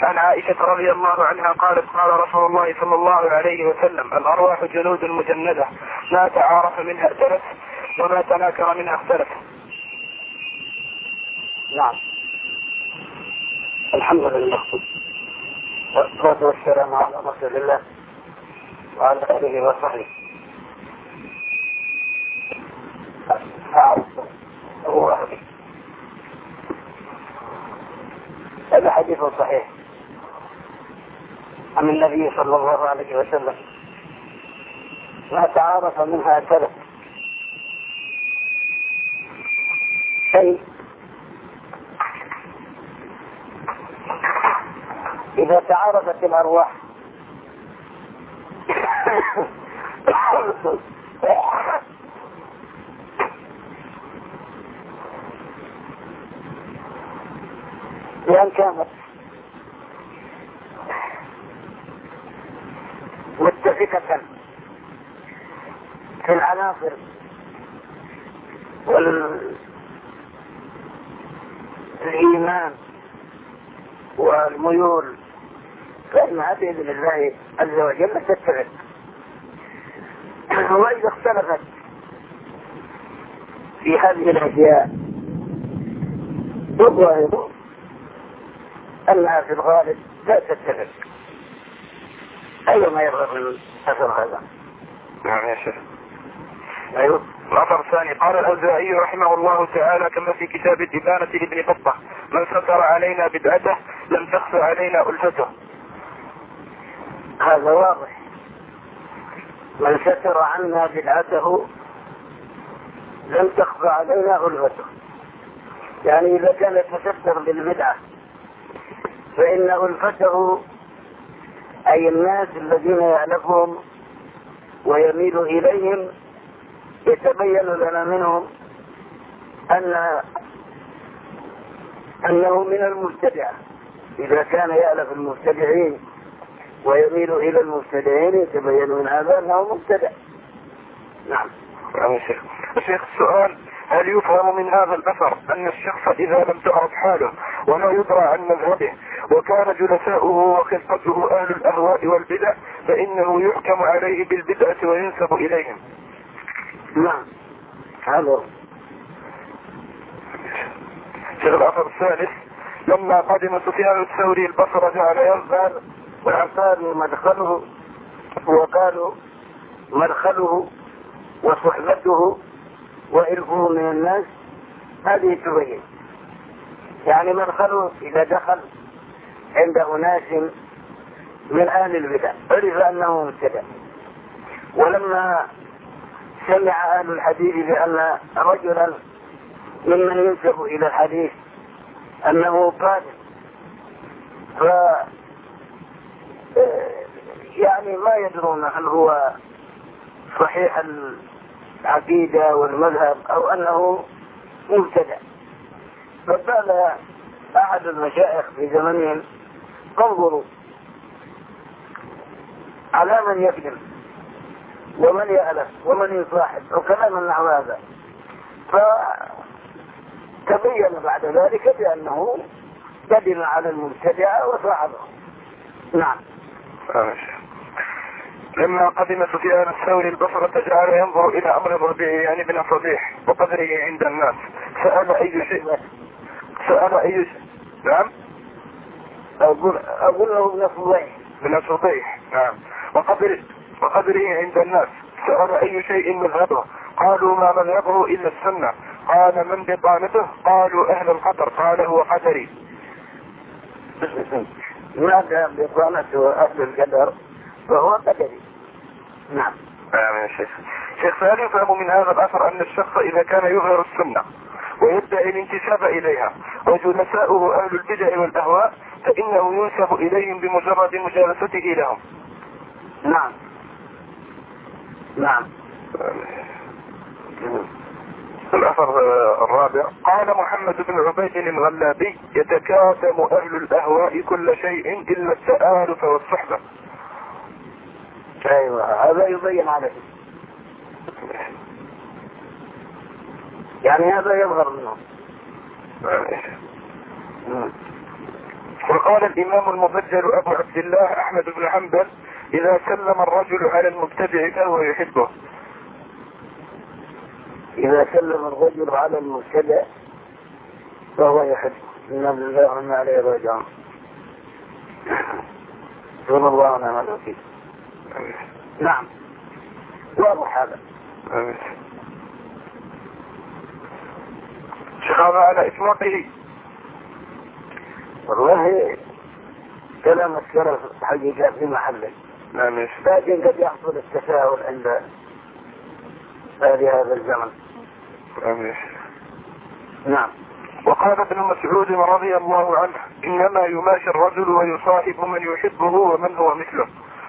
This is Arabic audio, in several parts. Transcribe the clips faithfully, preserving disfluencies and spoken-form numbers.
عن عائشة رضي الله عنها قالت قال رسول الله صلى الله عليه وسلم الأرواح جنود مجندة ما تعارف منها ائتلف وما تناكر منها اختلف. نعم. الحمد لله والصلاة والسلام على رسول الله وعلى آله وصحبه. هذا حديث صحيح عن النبي صلى الله عليه وسلم ما تعارف منها ثلاث شيء إذا تعارفت الأرواح بأن كانت متفقة في العناصر والإيمان والميول فإنها بإذن الله عز وجل تتفق. وإذا اختلفت في هذه الأشياء الظاهر أنها في الغالب لا تتفق. أيوة ما يرغب من أثر هذا. نعم يا شيخ. أيوة. الأثر الثاني قال الأوزاعي رحمه الله تعالى كما في كتاب الإبانة لابن بطة من ستر علينا بدعته لم تخفى علينا ألفته. هذا واضح. من ستر عنا بدعته لم تخفى علينا ألفته. يعني إذا كان يتستر بالبدعة فإن ألفته أي الناس الذين يعرفهم ويميل إليهم يتبين لنا منهم أن أنه من المبتدع. إذا كان يألف المبتدعين ويميل إلى المبتدعين يتبين من هذا أنه مبتدع. نعم. نعم شيخ. الشيخ السؤال هل يفهم من هذا الأثر أن الشخص إذا لم تعرف حاله ولا يدرى عن مذهبه وكان جلساؤه وخلقته أهل الأهواء والبدع فإنه يحكم عليه بالبدعة وينسب إليهم؟ نعم هذا. شيخ الأثر الثالث لما قدم سفيان الثوري البصرة جعل ينزل وقالوا مدخله وقالوا مدخله وصحبته وإلفه من الناس هذه تبين. يعني مدخله إذا دخل عند أناس من أهل البدع عرف أنه مبتدع. ولما سمع أهل الحديث بأن رجلا ممن ينسب إلى الحديث أنه قادم ف يعني ما يدرون هل هو صحيح العقيدة والمذهب أو أنه مبتدع. فقال أحد المشايخ في زمنهم انظروا على من يكذب ومن يألف ومن يصاحب وكلام نحو هذا. فتبين بعد ذلك بأنه قدم على المبتدع وصاحبه. نعم. لما قدم سفيان الثوري البصرة جعل ينظر إلى أمر الربيع يعني بن صبيح وقدره عند الناس سأل أي شيء سأل أي شيء نعم أقول أقول له ابن صبيح بن صبيح نعم وقدره وقدره عند الناس سأل أي شيء مذهبه قالوا ما مذهبه إلا السنة قال من بطانته قالوا أهل القدر قال هو قدري. ماذا بطانته أهل القدر فهو قدري. نعم. آمين شيخ. شيخ فهل يفهم من هذا الأثر أن الشخص إذا كان يظهر السنة ويدعي الانتساب إليها وجلساؤه أهل البدع والأهواء فإنه ينسب إليهم بمجرد مجالسته لهم؟ نعم. نعم. الأثر الرابع قال محمد بن عبيد الغلابي يتكاتم أهل الأهواء كل شيء إلا التآلف والصحبة. أيوة هذا يبين عليه. يعني هذا يظهر منه. وقال الإمام المبجل أبو عبد الله أحمد بن حنبل: إذا سلم الرجل على المبتدع فهو يحبه. إذا سلم الرجل على المبتدع فهو يحبه. إنا لله وإنا إليه راجعون. صلى الله ونعم الوكيل. نعم، واضح هذا. شيخ هذا على إطلاقه. والله كلام السلف حقيقة في محله، لكن قد يحصل التساهل عند في هذا الزمن. آمين. نعم. وقال ابن مسعود رضي الله عنه: إنما يماشي الرجل ويصاحب من يحبه ومن هو مثله.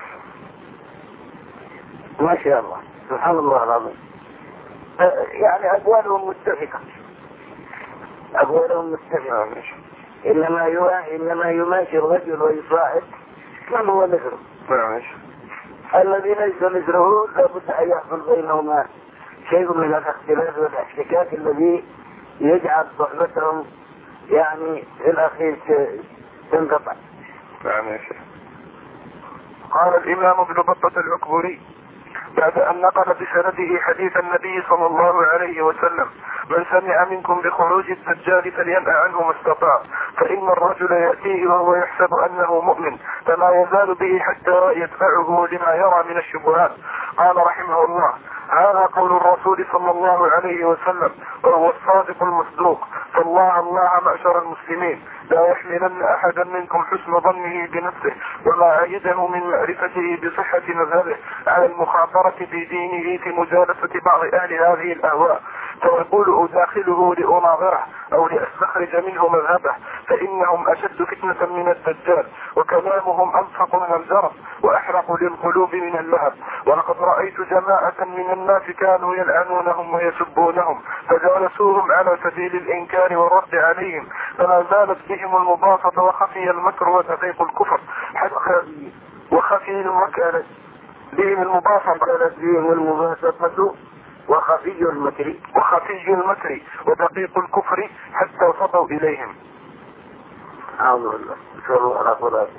ما شاء الله، سبحان الله العظيم. يعني أقوالهم متفقة، أقوالهم متفقة. آمين. إنما إنما يماشي الرجل ويصاحب من هو مثله. آمين. الذي ليس مثله لابد أن يحصل بينهما شيء من الاختلاف والاحتكاك الذي يجعل صحبتهم يعني في الأخير تنقطع. آمين. قال الإمام ابن بطة العكبري بعد أن نقل بسنده حديث النبي صلى الله عليه وسلم: من سمع منكم بخروج الدجال فلينأ عنه ما استطاع، فإن الرجل يأتيه وهو يحسب أنه مؤمن فما يزال به حتى يدفعه لما يرى من الشبهات. قال رحمه الله: هذا قول الرسول صلى الله عليه وسلم وهو الصادق المصدوق. فالله الله معشر المسلمين لا يحملن أحدا منكم حسن ظنه بنفسه وما عيده من معرفته بصحة مذهبه على المخاطرة في دينه في مجالسة بعض أهل هذه الأهواء، فيقول أداخله لأناظره أو لأستخرج منه مذهبه، فإنهم أشد فتنة من الدجال وكلامهم أنفق من الجرس وأحرق للقلوب من اللهب. ولقد رأيت جماعة من الناس كانوا يلعنونهم ويسبونهم فجالسوهم على سبيل الإنكار والرد عليهم، فما زالت بهم المباسطة وخفي المكر ودقيق الكفر حتى وخفي المكر بهم المباسطة بهم المباسطة وخفي المكر وخفي المكر ودقيق الكفر حتى صدوا إليهم. أعوذ بالله. صلوا على صلاته.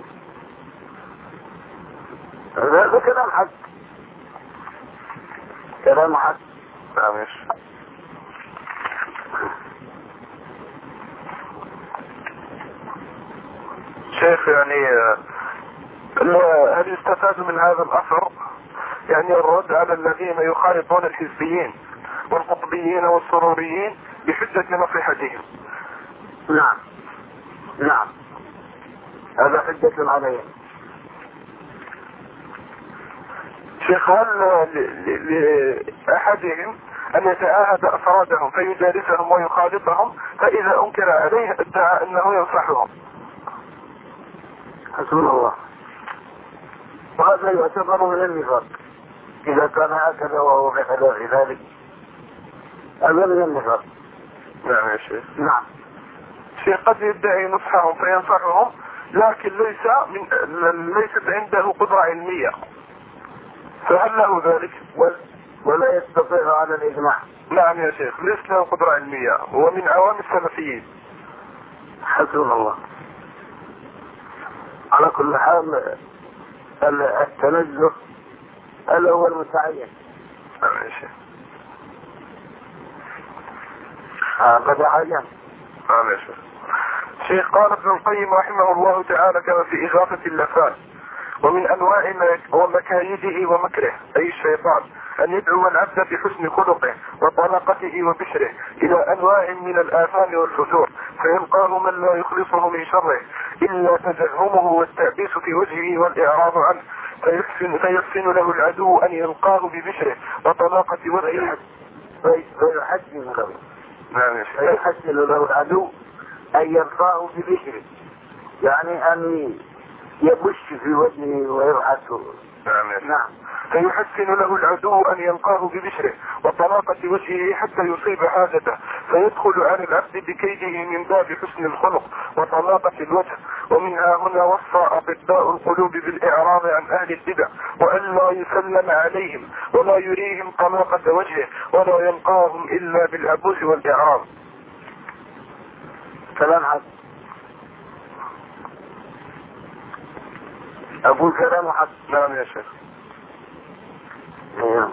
هذا كلام حق، كلام حق. آمين. شيخ، يعني هل يستفاد من هذا الأثر يعني الرد على الذين يخالطون الحزبيين والقطبيين والسروريين بحجة نصيحتهم؟ نعم نعم، هذا حجة عليهم. شيخ، هل لأحدهم أن يتعاهد أفرادهم فيجالسهم ويخالطهم فإذا أنكر عليه ادعى أنه ينصحهم؟ حسن الله. وهذا يعتبر من النفاق إذا كان هكذا وهو بخلاف ذلك، هذا من النفاق. نعم يا شيخ. نعم. شيخ، قد يدعي نصحهم فينصحهم لكن ليس من ليست عنده قدرة علمية، فهل له ذلك؟ ولا يستطيع على الإجماع. نعم يا شيخ، ليس له قدرة علمية، هو من عوام السلفيين. حسن الله. على كل حال التنزه هذا هو المتعين. نعم يا شيخ. هذا حاجة. نعم يا شيخ. شيخ، قال ابن القيم رحمه الله تعالى كما في إغاثة اللفان: ومن أنواع ومكايده ومكره أي الشيطان أن يدعو العبد بحسن خلقه وطلاقته وبشره إلى أنواع من الآثام والفتور، فيلقاه من لا يخلصه من شره إلا تجهمه والتعبيس في وجهه والإعراض عنه، فيحسن, فيحسن له العدو أن يلقاه ببشره وطلاقة وجهه فيحسن له فيحسن له العدو أن يلقاه ببشره، يعني أن يبش في وجهه ويرعته. نعم. نعم. فيحسن له العدو أن يلقاه ببشره وطلاقة وجهه حتى يصيب حاجته، فيدخل على العبد بكيده من باب حسن الخلق وطلاقة الوجه. ومنها هنا وصى أطباء القلوب بالإعراض عن أهل البدع وأن لا يسلم عليهم ولا يريهم طلاقة وجهه ولا يلقاهم إلا بالعبوس والإعراض. كلام حق. أقول كلام حق. نعم يا شيخ. أيوه.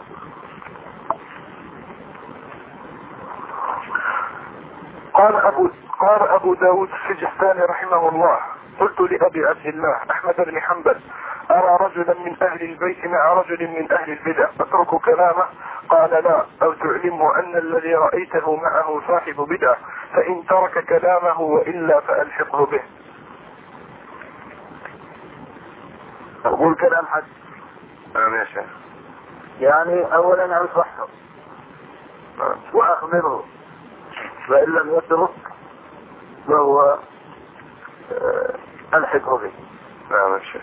قال أبو قال أبو داود السجستاني رحمه الله: قلت لأبي عبد الله أحمد بن حنبل: أرى رجلا من أهل البيت مع رجل من أهل البدع أترك كلامه؟ قال: لا، أو تعلمه أن الذي رأيته معه صاحب بدعة، فإن ترك كلامه وإلا فألحقه به. أقول كلام حق. نعم يا شيخ. يعني أولا أنصحه وأخبره، فإن لم يترك فهو ألحقه به. نعم يا شيخ.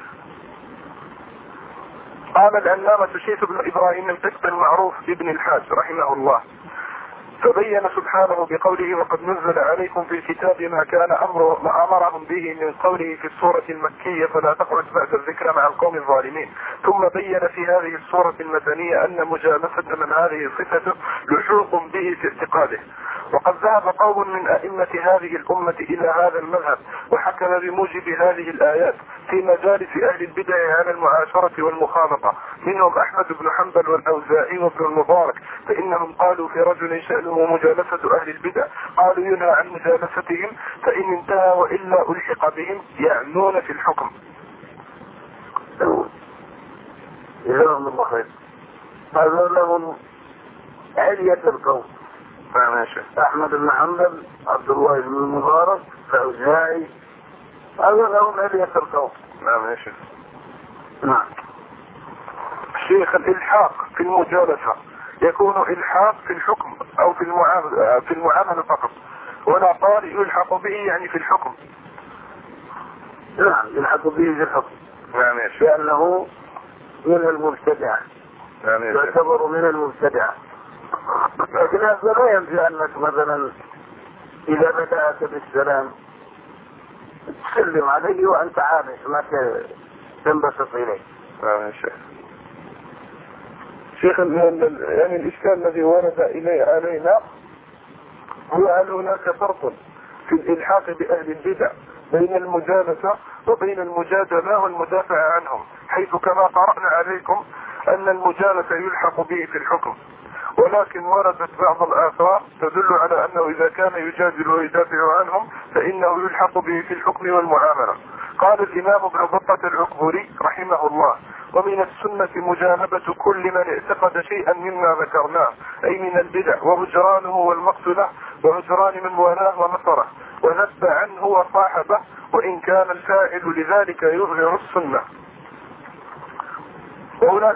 قال العلامة شيخ بن إبراهيم القسط المعروف ابن الحاج رحمه الله: فبين سبحانه بقوله: وقد نزل عليكم في الكتاب ما كان أمر ما أمرهم به من قوله في السورة المكية: فلا تقعد بعد الذكر مع القوم الظالمين. ثم بين في هذه السورة المدنية أن مجالسة من هذه صفته لحوق به في اعتقاده. وقد ذهب قوم من أئمة هذه الأمة إلى هذا المذهب، وحكم بموجب هذه الآيات في مجالس أهل البدع على المعاشرة والمخالطة، منهم أحمد بن حنبل والأوزاعي وابن المبارك، فإنهم قالوا في رجل شأنه مجالسة أهل البدع قالوا ينهى عن مجالستهم، فإن انتهى وإلا ألحق بهم، يعنون في الحكم. جزاهم الله خير. هذا لهم علية القوم: أحمد بن حنبل، عبد الله بن المبارك، الأوزاعي، هذا لهم علية القوم. نعم يا شيخ. نعم. شيخ، الإلحاق في المجالسة يكون إلحاق في الحكم أو في المعاملة في المعاملة فقط، ولا قال يلحق به يعني في الحكم؟ نعم، يلحق به في الحكم. نعم يا شيخ. لأنه من المبتدع. نعم يا شيخ. يعتبر من المبتدع. لكن هذا لا ينفي أنك مثلا إذا بدأت بالسلام تسلم عليه وأنت عارف ما تنبسط إليه. نعم يا شيخ. شيخ، يعني الإشكال الذي ورد إليه علينا هو هل هناك فرق في الإلحاق بأهل البدع بين المجالسة وبين المجادلة والمدافع عنهم، حيث كما قرأنا عليكم أن المجالسة يلحق به في الحكم، ولكن وردت بعض الآثار تدل على أنه إذا كان يجادل ويدافع عنهم فإنه يلحق به في الحكم والمعاملة. قال الإمام ابن بطة العكبري رحمه الله: ومن السنة مجانبة كل من اعتقد شيئا مما ذكرناه، أي من البدع، وهجرانه والمقتلة، وهجران من والاه ونصره، ونب عنه وصاحبه، وإن كان الفاعل لذلك يظهر السنة. وهناك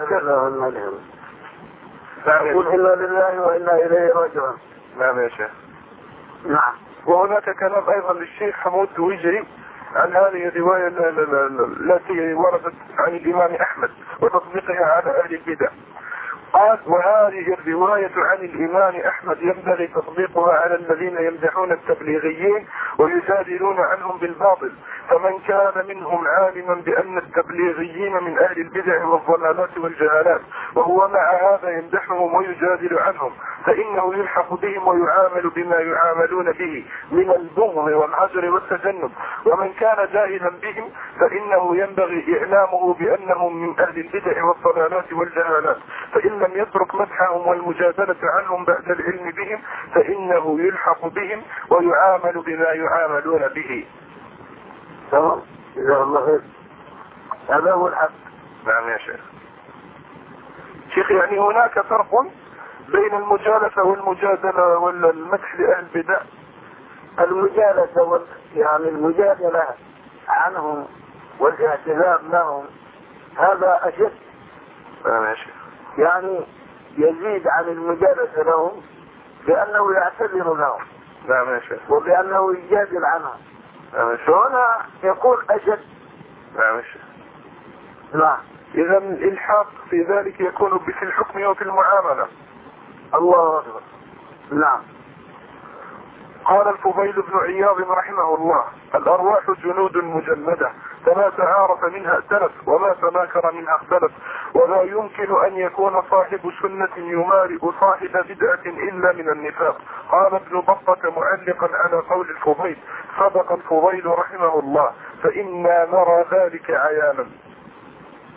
نقول إنا لله وإنا إليه راجعون. نعم يا شيخ. نعم. وهناك كلام أيضا للشيخ حمود دويجري عن هذه الرواية التي وردت عن الإمام أحمد وتطبيقها على أهل البدع. قال: وهذه الرواية عن الإمام أحمد ينبغي تطبيقها على الذين يمدحون التبليغيين ويجادلون عنهم بالباطل، فمن كان منهم عالما بأن التبليغيين من أهل البدع والضلالات والجهالات وهو مع هذا يمدحهم ويجادل عنهم، فإنه يلحق بهم ويعامل بما يعاملون به من البغض والهجر والتجنب. ومن كان جاهلا بهم فإنه ينبغي إعلامه بأنهم من أهل البدع والضلالات والجهالات، فإن لم يترك مدحهم والمجادلة عنهم بعد العلم بهم فإنه يلحق بهم ويعامل بما يعاملون به. تمام. جزاه الله خير. هذا هو الحق. نعم يا شيخ. شيخ، يعني هناك فرق بين المجالسة والمجادلة والمدح لأهل البدع. المجالسة وال... يعني المجادلة عنهم والاعتذار لهم هذا أشد. نعم يا شيخ. يعني يزيد عن المجالسة لهم بأنه يعتذر لهم. نعم يا شيخ. وبأنه يجادل عنهم. نعم يا شيخ. هنا يقول أشد. نعم يا شيخ. نعم. إذا الإلحاق في ذلك يكون في الحكم وفي المعاملة. الله أكبر. نعم. قال الفضيل بن عياض رحمه الله: الأرواح جنود مجندة، فما تعارف منها ائتلف وما تناكر منها اختلف، ولا يمكن أن يكون صاحب سنة يمارئ صاحب بدعة إلا من النفاق. قال ابن بطة معلقا على قول الفضيل: صدق الفضيل رحمه الله، فإنا نرى ذلك عيانا.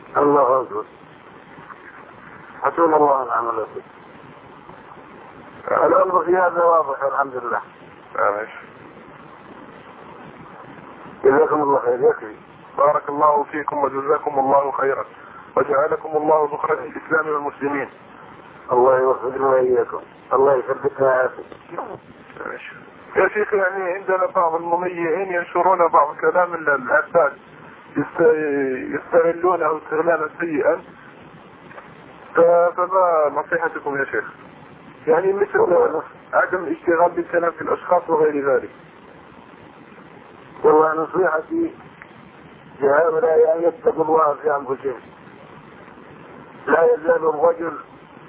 الله أكبر. حسبنا الله ونعم الوكيل. الأمر في هذا واضح الحمد لله. ماشي. جزاكم الله خير. يكفي. بارك الله فيكم وجزاكم الله خيرا وجعلكم الله ذخرا للإسلام والمسلمين. الله يوفقنا وإياكم. الله يثبتنا عافية. ماشي. يا شيخ يعني عندنا بعض المميعين ينشرون بعض كلام العباد يستغلونه استغلالا سيئا، فما نصيحتكم يا شيخ؟ يعني مثل عدم الاشتغال بالكلام في الاشخاص وغير ذلك. والله نصيحتي لهؤلاء ان يتقوا الله في انفسهم. لا يزال الرجل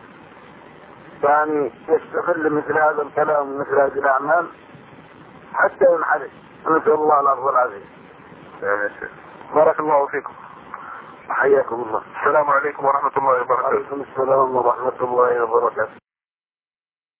يعني يستغل مثل هذا الكلام ومثل هذه الاعمال حتى ينحرف. نسال الله العفو والعافيه. يا شيخ بارك الله فيكم. حياكم الله. السلام عليكم ورحمة الله وبركاته. وعليكم السلام ورحمة الله وبركاته.